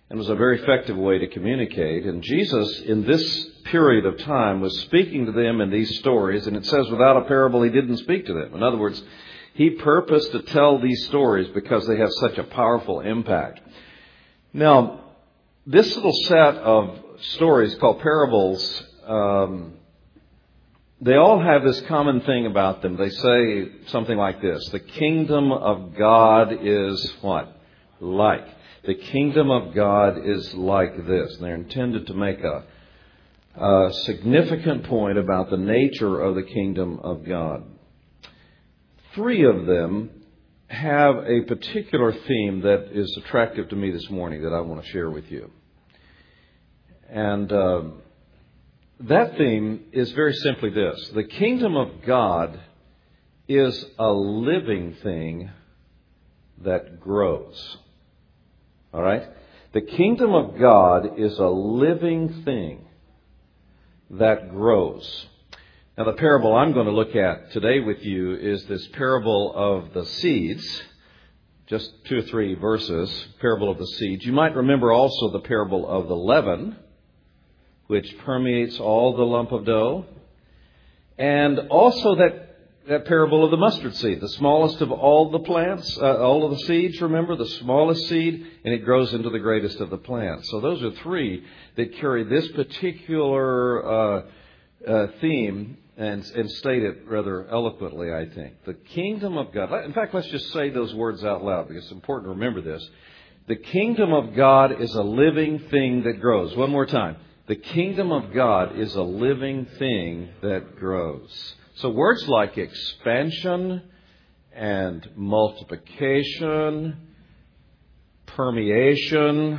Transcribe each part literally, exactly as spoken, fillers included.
and was a very effective way to communicate. And Jesus, in this period of time, was speaking to them in these stories, and it says without a parable he didn't speak to them. In other words, he purposed to tell these stories because they have such a powerful impact. Now, this little set of stories called parables, um, they all have this common thing about them. They say something like this: the kingdom of God is what? Like. The kingdom of God is like this. And they're intended to make a, a significant point about the nature of the kingdom of God. Three of them have a particular theme that is attractive to me this morning that I want to share with you. And uh, that theme is very simply this: the kingdom of God is a living thing that grows. All right? The kingdom of God is a living thing that grows. Now, the parable I'm going to look at today with you is this parable of the seeds. Just two or three verses, parable of the seeds. You might remember also the parable of the leaven, which permeates all the lump of dough. And also that That parable of the mustard seed, the smallest of all the plants, uh, all of the seeds, remember, the smallest seed, and it grows into the greatest of the plants. So those are three that carry this particular uh, uh, theme and, and state it rather eloquently, I think. The kingdom of God. In fact, let's just say those words out loud because it's important to remember this. The kingdom of God is a living thing that grows. One more time. The kingdom of God is a living thing that grows. So words like expansion and multiplication, permeation,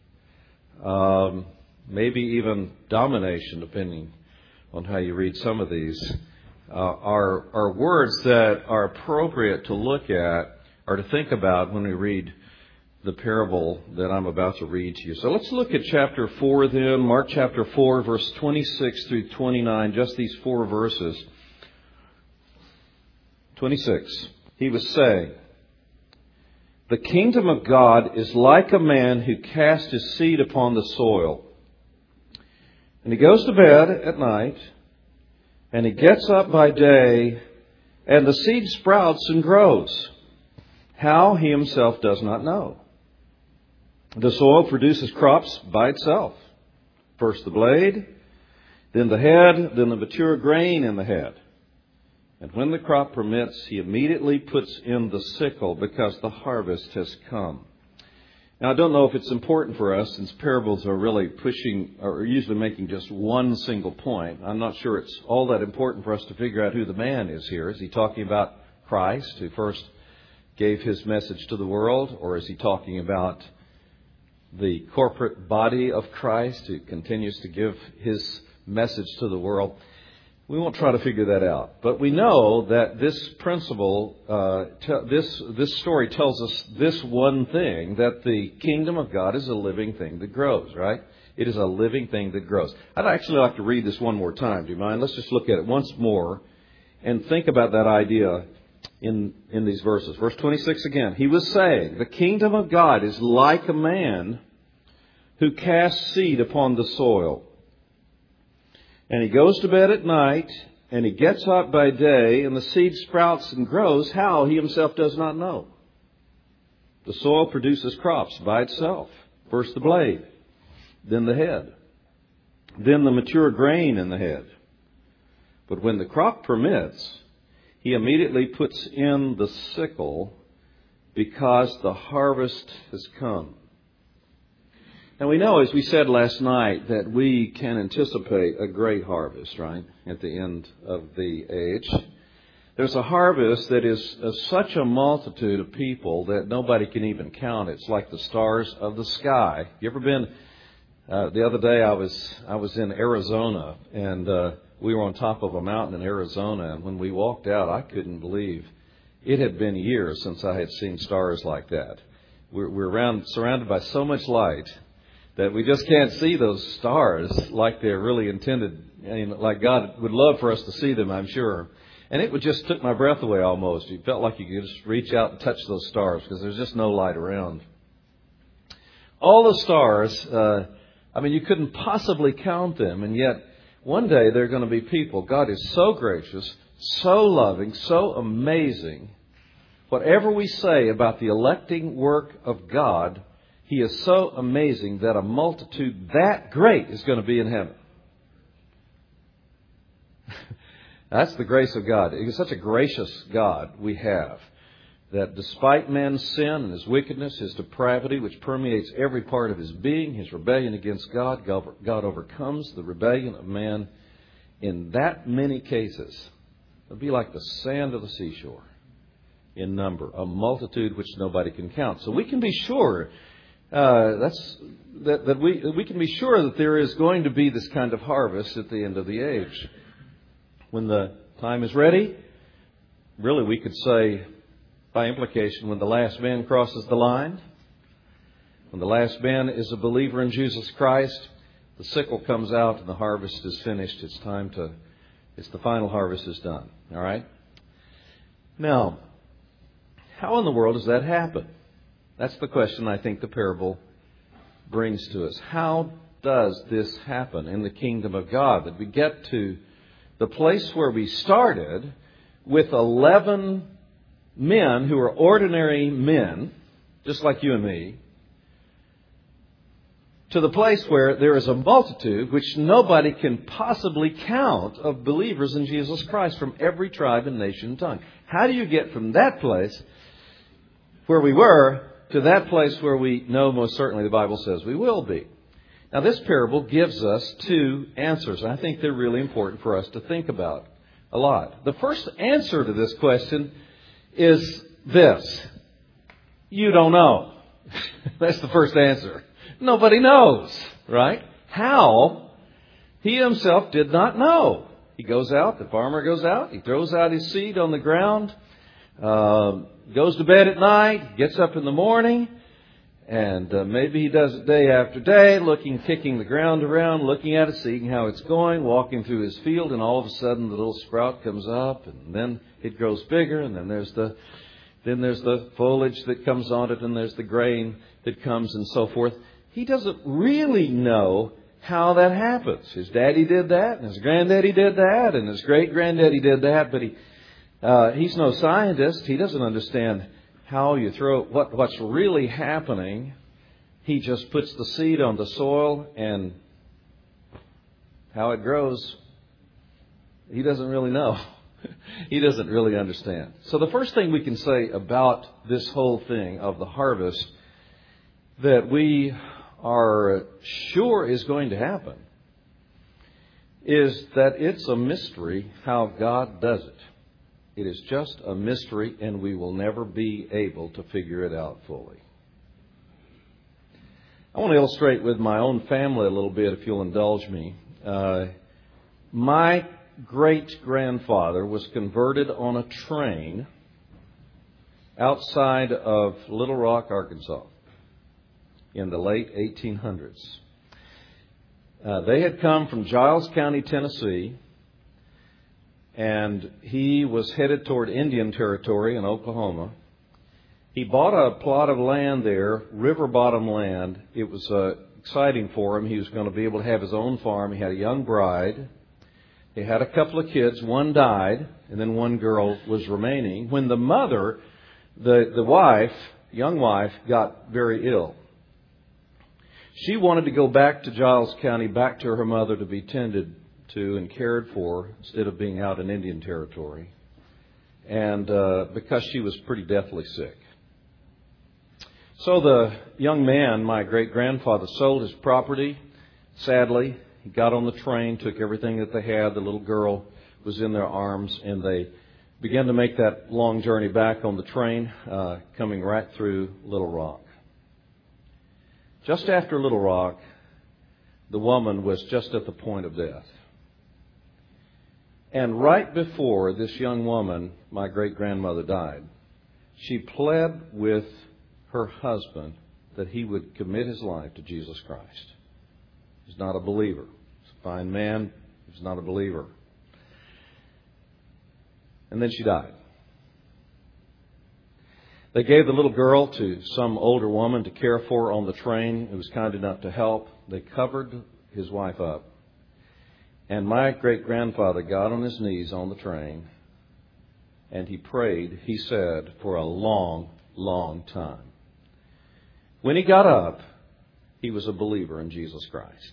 um, maybe even domination, depending on how you read some of these, uh, are, are words that are appropriate to look at or to think about when we read the parable that I'm about to read to you. So let's look at chapter four then, Mark chapter four, verse twenty-six through twenty-nine, just these four verses. twenty-six, he was saying, "The kingdom of God is like a man who cast his seed upon the soil. And he goes to bed at night, and he gets up by day, and the seed sprouts and grows. How, he himself does not know. The soil produces crops by itself. First the blade, then the head, then the mature grain in the head. And when the crop permits, he immediately puts in the sickle because the harvest has come." Now, I don't know if it's important for us, since parables are really pushing, or usually making just one single point. I'm not sure it's all that important for us to figure out who the man is here. Is he talking about Christ, who first gave his message to the world? Or is he talking about the corporate body of Christ, who continues to give his message to the world? We won't try to figure that out. But we know that this principle, uh, te- this this story tells us this one thing, that the kingdom of God is a living thing that grows, right? It is a living thing that grows. I'd actually like to read this one more time. Do you mind? Let's just look at it once more and think about that idea in, in these verses. Verse twenty-six again. He was saying, "The kingdom of God is like a man who casts seed upon the soil. And he goes to bed at night, and he gets up by day, and the seed sprouts and grows. How, he himself does not know. The soil produces crops by itself. First the blade, then the head, then the mature grain in the head. But when the crop permits, he immediately puts in the sickle because the harvest has come." And we know, as we said last night, that we can anticipate a great harvest, right, at the end of the age. There's a harvest that is of such a multitude of people that nobody can even count. It's like the stars of the sky. You ever been, uh, the other day I was I was in Arizona, and uh, we were on top of a mountain in Arizona, and when we walked out, I couldn't believe it had been years since I had seen stars like that. We're, we're around, surrounded by so much light that we just can't see those stars like they're really intended, and like God would love for us to see them, I'm sure. And it would just took my breath away almost. You felt like you could just reach out and touch those stars because there's just no light around. All the stars, uh, I mean, you couldn't possibly count them, and yet one day there are going to be people. God is so gracious, so loving, so amazing. Whatever we say about the electing work of God, He is so amazing that a multitude that great is going to be in heaven. That's the grace of God. It is such a gracious God we have, that despite man's sin and his wickedness, his depravity, which permeates every part of his being, his rebellion against God, God overcomes the rebellion of man in that many cases. It would be like the sand of the seashore in number, a multitude which nobody can count. So we can be sure uh, that's that, that we we can be sure that there is going to be this kind of harvest at the end of the age. When the time is ready, really we could say, by implication, when the last man crosses the line, when the last man is a believer in Jesus Christ, the sickle comes out and the harvest is finished. It's time to, it's the final harvest is done. All right? Now, how in the world does that happen? That's the question I think the parable brings to us. How does this happen in the kingdom of God? That we get to the place where we started with eleven men who are ordinary men, just like you and me, to the place where there is a multitude which nobody can possibly count of believers in Jesus Christ from every tribe and nation and tongue. How do you get from that place where we were to that place where we know most certainly the Bible says we will be? Now, this parable gives us two answers. I think they're really important for us to think about a lot. The first answer to this question is this: you don't know. That's the first answer. Nobody knows, right? How? He himself did not know. He goes out, the farmer goes out, he throws out his seed on the ground, uh, goes to bed at night, gets up in the morning, and uh, maybe he does it day after day, looking, kicking the ground around, looking at it, seeing how it's going, walking through his field, and all of a sudden the little sprout comes up, and then it grows bigger, and then there's the then there's the foliage that comes on it, and there's the grain that comes, and so forth. He doesn't really know how that happens. His daddy did that, and his granddaddy did that, and his great-granddaddy did that, but he uh, he's no scientist. He doesn't understand how you throw what what's really happening. He just puts the seed on the soil, and how it grows, he doesn't really know. He doesn't really understand. So the first thing we can say about this whole thing of the harvest that we are sure is going to happen is that it's a mystery how God does it. It is just a mystery, and we will never be able to figure it out fully. I want to illustrate with my own family a little bit, if you'll indulge me. Uh, my great-grandfather was converted on a train outside of Little Rock, Arkansas, in the late eighteen hundreds. Uh, they had come from Giles County, Tennessee, and he was headed toward Indian Territory in Oklahoma. He bought a plot of land there, river bottom land. It was uh, exciting for him. He was going to be able to have his own farm. He had a young bride. He had a couple of kids. One died, and then one girl was remaining. When the mother, the, the wife, young wife, got very ill, she wanted to go back to Giles County, back to her mother to be tended to and cared for instead of being out in Indian Territory. And uh, because she was pretty deathly sick. So the young man, my great-grandfather, sold his property, sadly. He got on the train, took everything that they had. The little girl was in their arms, and they began to make that long journey back on the train, uh, coming right through Little Rock. Just after Little Rock, the woman was just at the point of death. And right before this young woman, my great-grandmother, died, she pled with her husband that he would commit his life to Jesus Christ. He's not a believer. He's a fine man. He's not a believer. And then she died. They gave the little girl to some older woman to care for on the train who was kind enough to help. They covered his wife up. And my great-grandfather got on his knees on the train and he prayed, he said, for a long, long time. When he got up, he was a believer in Jesus Christ.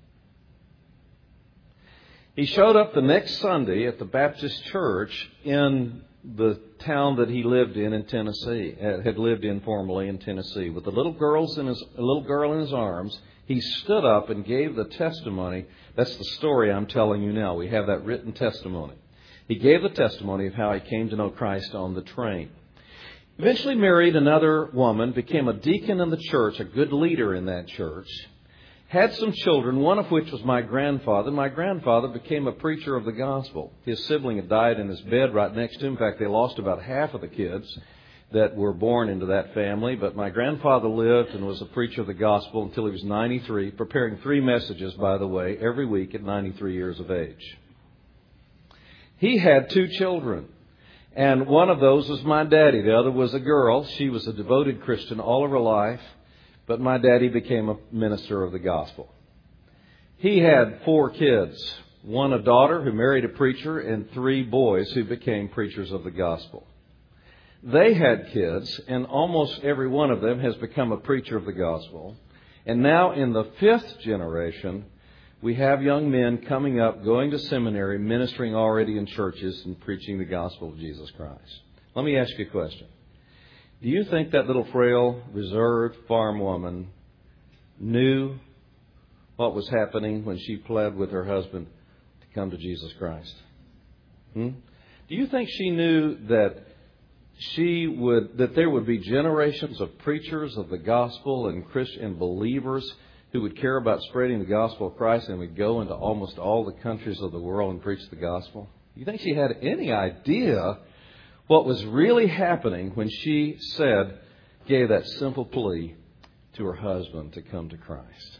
He showed up the next Sunday at the Baptist church in the town that he lived in in Tennessee, had lived in formerly in Tennessee. With the little girls in his, a little girl in his arms, he stood up and gave the testimony. That's the story I'm telling you now. We have that written testimony. He gave the testimony of how he came to know Christ on the train. Eventually married another woman, became a deacon in the church, a good leader in that church. Had some children, one of which was my grandfather. My grandfather became a preacher of the gospel. His sibling had died in his bed right next to him. In fact, they lost about half of the kids that were born into that family. But my grandfather lived and was a preacher of the gospel until he was ninety-three, preparing three messages, by the way, every week at ninety-three years of age. He had two children, and one of those was my daddy. The other was a girl. She was a devoted Christian all of her life. But my daddy became a minister of the gospel. He had four kids, one a daughter who married a preacher and three boys who became preachers of the gospel. They had kids, and almost every one of them has become a preacher of the gospel. And now in the fifth generation, we have young men coming up, going to seminary, ministering already in churches and preaching the gospel of Jesus Christ. Let me ask you a question. Do you think that little frail, reserved farm woman knew what was happening when she pled with her husband to come to Jesus Christ? Hmm? Do you think she knew that she would that there would be generations of preachers of the gospel and Christian believers who would care about spreading the gospel of Christ and would go into almost all the countries of the world and preach the gospel? Do you think she had any idea what was really happening when she said, gave that simple plea to her husband to come to Christ?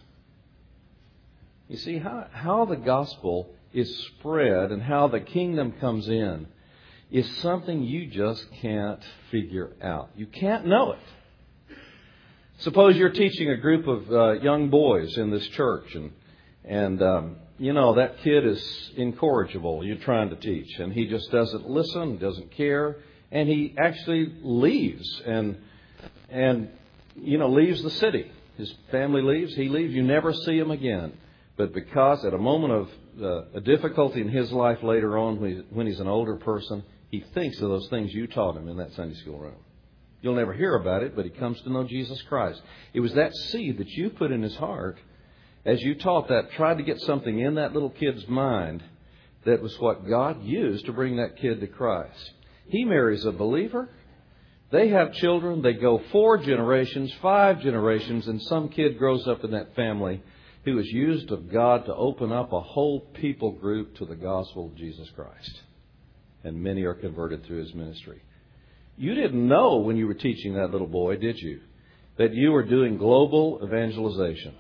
You see, how, how the gospel is spread and how the kingdom comes in is something you just can't figure out. You can't know it. Suppose you're teaching a group of uh, young boys in this church and, and um, you know, that kid is incorrigible. You're trying to teach, and he just doesn't listen, doesn't care, and he actually leaves and, and you know, leaves the city. His family leaves, he leaves. You never see him again. But because at a moment of uh, a difficulty in his life later on, when, he, when he's an older person, he thinks of those things you taught him in that Sunday school room. You'll never hear about it, but he comes to know Jesus Christ. It was that seed that you put in his heart as you taught that, tried to get something in that little kid's mind that was what God used to bring that kid to Christ. He marries a believer. They have children. They go four generations, five generations, and some kid grows up in that family who is used of God to open up a whole people group to the gospel of Jesus Christ. And many are converted through his ministry. You didn't know when you were teaching that little boy, did you, that you were doing global evangelization?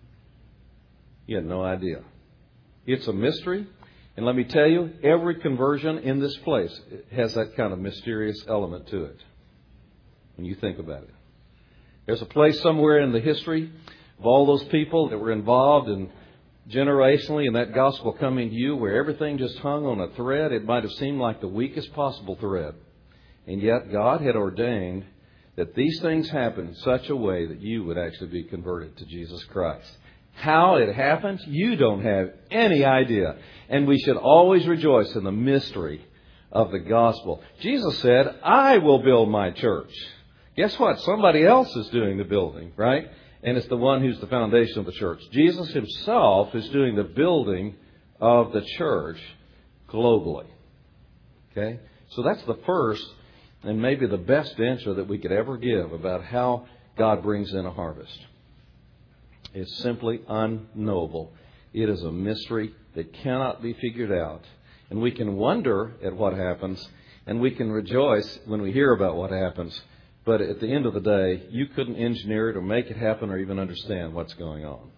You had no idea. It's a mystery. And let me tell you, every conversion in this place has that kind of mysterious element to it when you think about it. There's a place somewhere in the history of all those people that were involved in generationally in that gospel coming to you where everything just hung on a thread. It might have seemed like the weakest possible thread. And yet God had ordained that these things happen in such a way that you would actually be converted to Jesus Christ. How it happens, you don't have any idea. And we should always rejoice in the mystery of the gospel. Jesus said, I will build my church. Guess what? Somebody else is doing the building, right? And it's the one who's the foundation of the church. Jesus himself is doing the building of the church globally. Okay? So that's the first and maybe the best answer that we could ever give about how God brings in a harvest. It's simply unknowable. It is a mystery that cannot be figured out. And we can wonder at what happens, and we can rejoice when we hear about what happens. But at the end of the day, you couldn't engineer it or make it happen or even understand what's going on.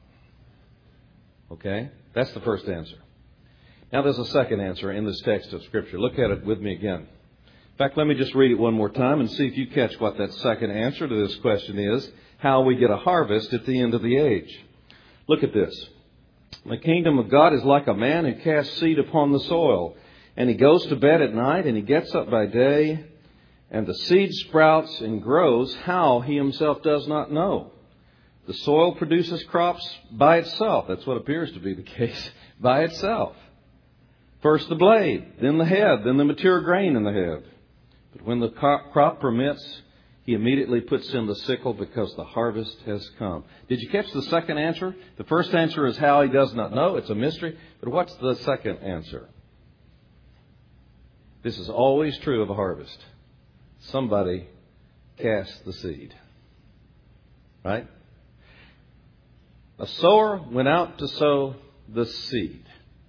Okay? That's the first answer. Now there's a second answer in this text of Scripture. Look at it with me again. fact, let me just read it one more time and see if you catch what that second answer to this question is, how we get a harvest at the end of the age. Look at this. The kingdom of God is like a man who casts seed upon the soil, and he goes to bed at night, and he gets up by day, and the seed sprouts and grows, how he himself does not know. The soil produces crops by itself. That's what appears to be the case, by itself. First the blade, then the head, then the mature grain in the head. But when the crop permits, he immediately puts in the sickle because the harvest has come. Did you catch the second answer? The first answer is how he does not know. It's a mystery. But what's the second answer? This is always true of a harvest. Somebody cast the seed. Right? A sower went out to sow the seed.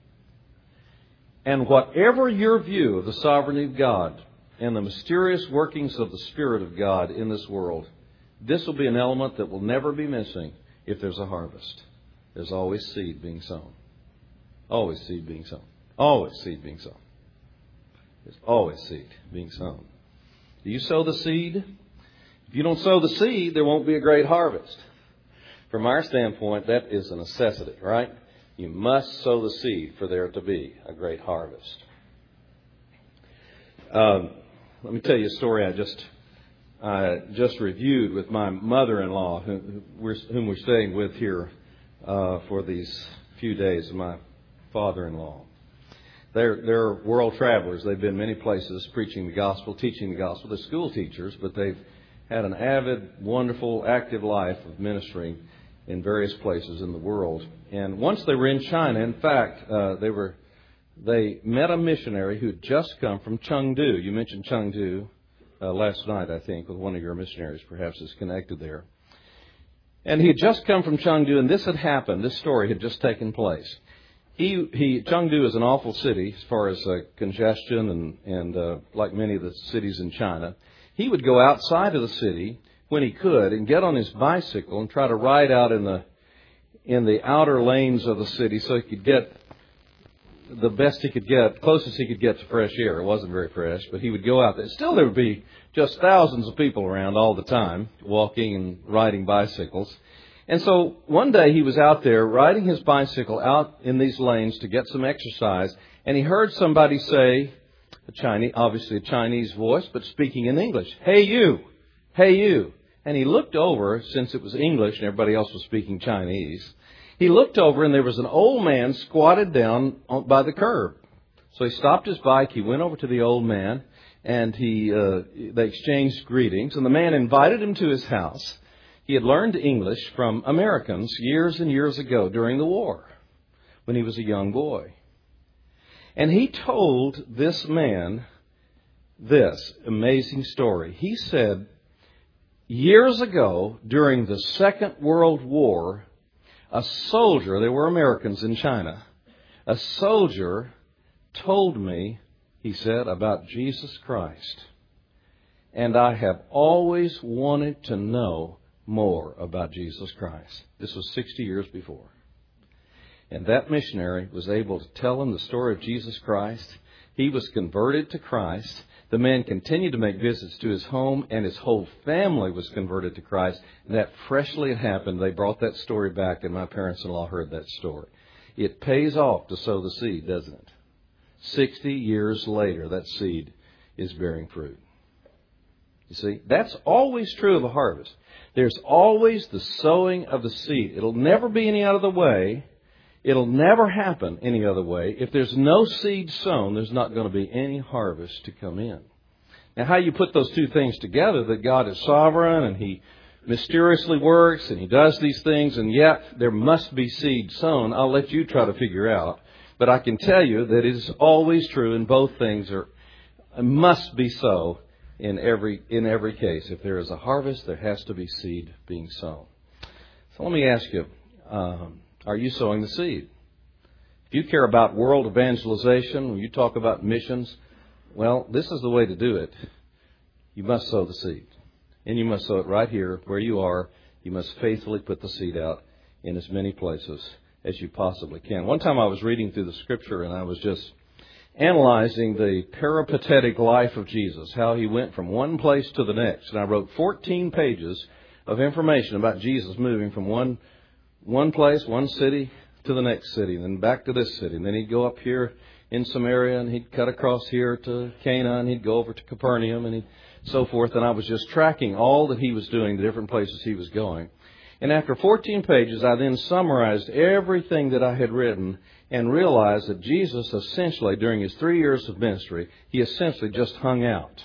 And whatever your view of the sovereignty of God and the mysterious workings of the Spirit of God in this world, this will be an element that will never be missing if there's a harvest. There's always seed being sown. Always seed being sown. Always seed being sown. There's always seed being sown. Do you sow the seed? If you don't sow the seed, there won't be a great harvest. From our standpoint, that is a necessity, right? You must sow the seed for there to be a great harvest. Um, let me tell you a story I just I just reviewed with my mother-in-law, whom we're, whom we're staying with here uh, for these few days, of my father-in-law. They're, they're world travelers. They've been many places preaching the gospel, teaching the gospel. They're school teachers, but they've had an avid, wonderful, active life of ministry in various places in the world. And once they were in China, in fact, uh, they were they met a missionary who had just come from Chengdu. You mentioned Chengdu uh, last night, I think, with one of your missionaries, perhaps is connected there. And he had just come from Chengdu, and this had happened. This story had just taken place. He, he, Chengdu is an awful city as far as uh, congestion and, and uh, like many of the cities in China. He would go outside of the city when he could and get on his bicycle and try to ride out in the in the outer lanes of the city so he could get the best he could get, closest he could get to fresh air. It wasn't very fresh, but he would go out there. Still, there would be just thousands of people around all the time, walking and riding bicycles. And so one day he was out there riding his bicycle out in these lanes to get some exercise, and he heard somebody say, a Chinese, obviously a Chinese voice, but speaking in English, "Hey you, hey you." And he looked over, since it was English and everybody else was speaking Chinese, he looked over and there was an old man squatted down by the curb. So he stopped his bike, he went over to the old man, and he uh, they exchanged greetings, and the man invited him to his house. He had learned English from Americans years and years ago during the war, when he was a young boy. And he told this man this amazing story. He said, years ago, during the Second World War, a soldier, there were Americans in China, a soldier told me, he said, about Jesus Christ. And I have always wanted to know more about Jesus Christ. This was sixty years before. And that missionary was able to tell him the story of Jesus Christ. He was converted to Christ. The man continued to make visits to his home, and his whole family was converted to Christ. And that freshly had happened. They brought that story back, and my parents-in-law heard that story. It pays off to sow the seed, doesn't it? Sixty years later, that seed is bearing fruit. You see, that's always true of a harvest. There's always the sowing of the seed. It'll never be any other way. It'll never happen any other way. If there's no seed sown, there's not going to be any harvest to come in. Now, how you put those two things together, that God is sovereign and He mysteriously works and He does these things, and yet there must be seed sown, I'll let you try to figure out. But I can tell you that it is always true, and both things are must be so in every in every case. If there is a harvest, there has to be seed being sown. So let me ask you, um, are you sowing the seed? If you care about world evangelization, when you talk about missions, well, this is the way to do it. You must sow the seed. And you must sow it right here where you are. You must faithfully put the seed out in as many places as you possibly can. One time I was reading through the Scripture, and I was just analyzing the peripatetic life of Jesus, how he went from one place to the next. And I wrote fourteen pages of information about Jesus moving from one one place, one city, to the next city, and then back to this city. And then he'd go up here in Samaria, and he'd cut across here to Cana, and he'd go over to Capernaum, and he'd so forth. And I was just tracking all that he was doing, the different places he was going. And after fourteen pages, I then summarized everything that I had written and realized that Jesus essentially, during his three years of ministry, he essentially just hung out.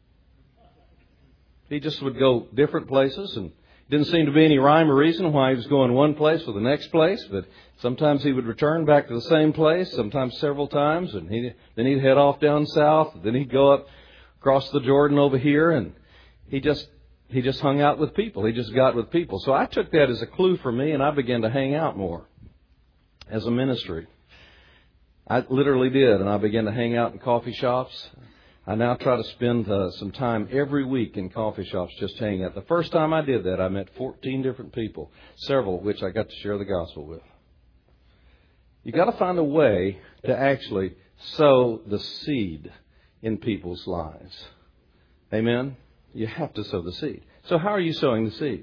He just would go different places, and didn't seem to be any rhyme or reason why he was going one place or the next place, but sometimes he would return back to the same place, sometimes several times, and he, then he'd head off down south, then he'd go up across the Jordan over here, and he just he just hung out with people. He just got with people. So I took that as a clue for me, and I began to hang out more as a ministry. I literally did, and I began to hang out in coffee shops. I now try to spend uh, some time every week in coffee shops just hanging out. The first time I did that, I met fourteen different people, several of which I got to share the gospel with. You've got to find a way to actually sow the seed in people's lives. Amen? You have to sow the seed. So how are you sowing the seed?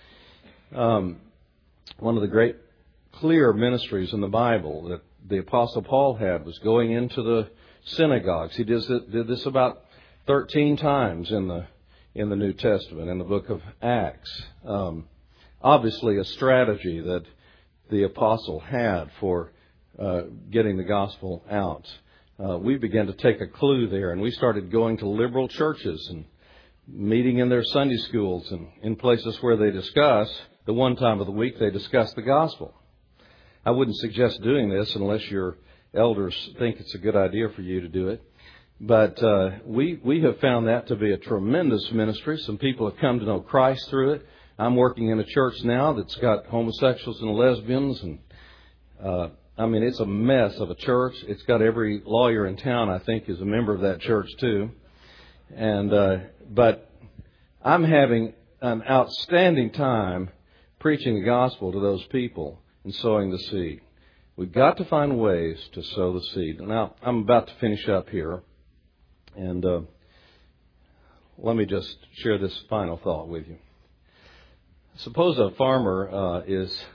Um, one of the great clear ministries in the Bible that the Apostle Paul had was going into the synagogues. He did this, did this about thirteen times in the in the New Testament, in the book of Acts. Um, obviously a strategy that the apostle had for uh, getting the gospel out. Uh, we began to take a clue there, and we started going to liberal churches and meeting in their Sunday schools and in places where they discuss, the one time of the week they discuss the gospel. I wouldn't suggest doing this unless your elders think it's a good idea for you to do it. But uh, we we have found that to be a tremendous ministry. Some people have come to know Christ through it. I'm working in a church now that's got homosexuals and lesbians, and uh, I mean, it's a mess of a church. It's got every lawyer in town, I think, is a member of that church too. And uh, but I'm having an outstanding time preaching the gospel to those people and sowing the seed. We've got to find ways to sow the seed. Now, I'm about to finish up here, and uh, let me just share this final thought with you. Suppose a farmer uh, is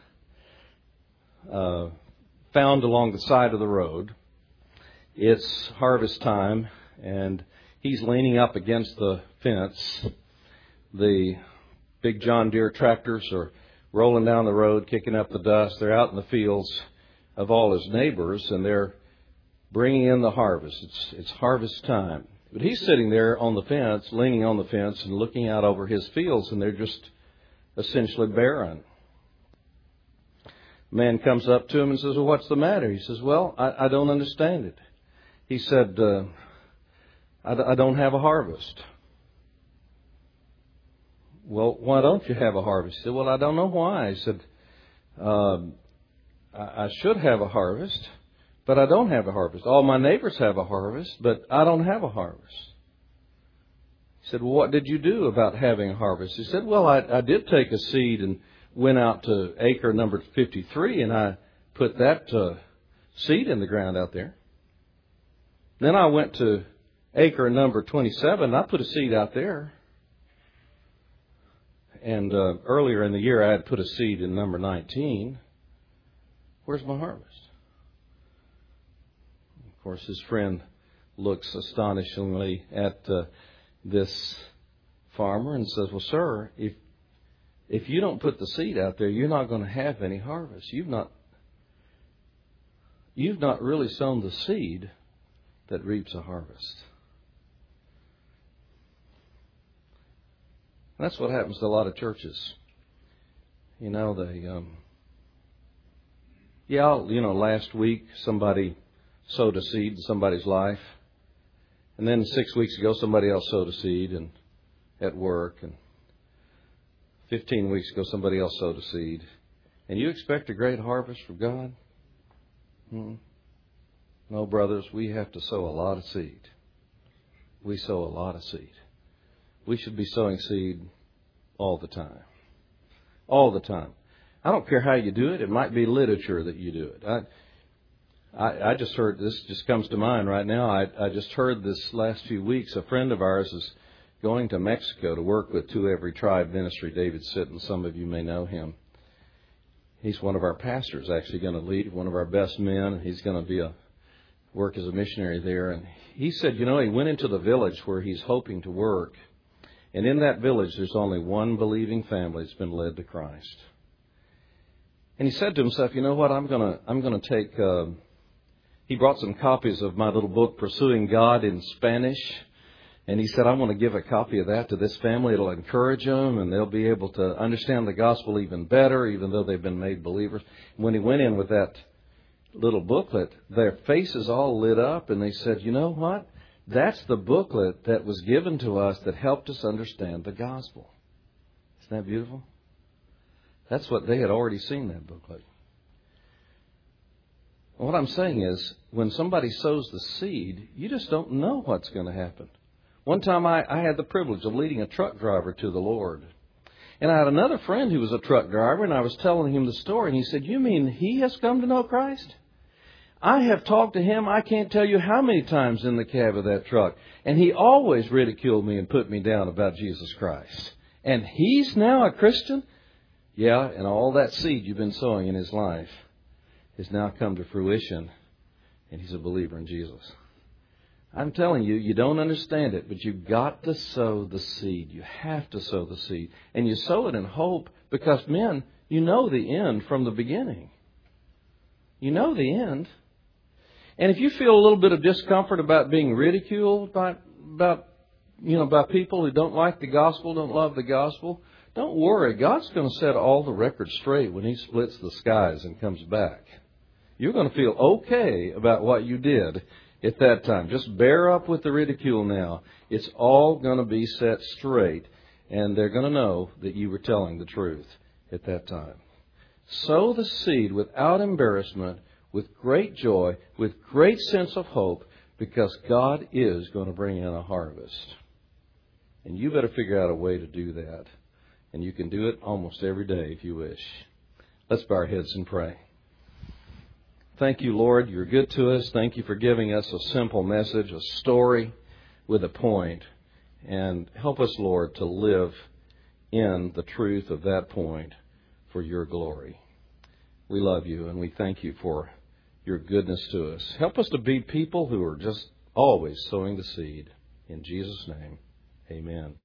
uh, found along the side of the road. It's harvest time, and he's leaning up against the fence. The big John Deere tractors are rolling down the road, kicking up the dust. They're out in the fields of all his neighbors, and they're bringing in the harvest. It's it's harvest time. But he's sitting there on the fence, leaning on the fence and looking out over his fields, and they're just essentially barren. A man comes up to him and says, well, what's the matter? He says, well, I, I don't understand it. He said, uh, I, I don't have a harvest. Well, why don't you have a harvest? He said, well, I don't know why. He said, uh, I should have a harvest, but I don't have a harvest. All my neighbors have a harvest, but I don't have a harvest. He said, well, what did you do about having a harvest? He said, well, I, I did take a seed and went out to acre number fifty-three, and I put that uh, seed in the ground out there. Then I went to acre number twenty-seven, and I put a seed out there. And uh, earlier in the year, I had put a seed in number nineteen. Where's my harvest? Of course, his friend looks astonishingly at uh, this farmer and says, well, sir, if if you don't put the seed out there, you're not going to have any harvest. You've not, you've not really sown the seed that reaps a harvest. And that's what happens to a lot of churches. You know, they... Um, Yeah, you know, last week somebody sowed a seed in somebody's life. And then six weeks ago somebody else sowed a seed and at work. And fifteen weeks ago somebody else sowed a seed. And you expect a great harvest from God? Hmm. No, brothers, we have to sow a lot of seed. We sow a lot of seed. We should be sowing seed all the time. All the time. I don't care how you do it. It might be literature that you do it. I, I, I just heard, this just comes to mind right now. I, I just heard this last few weeks, a friend of ours is going to Mexico to work with To Every Tribe Ministry. David Sitton, some of you may know him. He's one of our pastors, actually going to lead, one of our best men. He's going to be a work as a missionary there. And he said, you know, he went into the village where he's hoping to work. And in that village, there's only one believing family that's been led to Christ. And he said to himself, you know what, I'm going to I'm going to take... Uh, he brought some copies of my little book, Pursuing God in Spanish. And he said, I want to give a copy of that to this family. It'll encourage them, and they'll be able to understand the gospel even better, even though they've been made believers. When he went in with that little booklet, their faces all lit up, and they said, you know what? That's the booklet that was given to us that helped us understand the gospel. Isn't that beautiful? That's what they had already seen, that booklet. What I'm saying is, when somebody sows the seed, you just don't know what's going to happen. One time I, I had the privilege of leading a truck driver to the Lord. And I had another friend who was a truck driver, and I was telling him the story, and he said, you mean he has come to know Christ? I have talked to him, I can't tell you how many times in the cab of that truck, and he always ridiculed me and put me down about Jesus Christ. And he's now a Christian? Yeah, and all that seed you've been sowing in his life has now come to fruition, and he's a believer in Jesus. I'm telling you, you don't understand it, but you've got to sow the seed. You have to sow the seed. And you sow it in hope because, men, you know the end from the beginning. You know the end. And if you feel a little bit of discomfort about being ridiculed by, about, you know, by people who don't like the gospel, don't love the gospel, don't worry. God's going to set all the records straight when He splits the skies and comes back. You're going to feel okay about what you did at that time. Just bear up with the ridicule now. It's all going to be set straight, and they're going to know that you were telling the truth at that time. Sow the seed without embarrassment, with great joy, with great sense of hope, because God is going to bring in a harvest. And you better figure out a way to do that. And you can do it almost every day if you wish. Let's bow our heads and pray. Thank you, Lord. You're good to us. Thank you for giving us a simple message, a story with a point. And help us, Lord, to live in the truth of that point for your glory. We love you and we thank you for your goodness to us. Help us to be people who are just always sowing the seed. In Jesus' name, amen.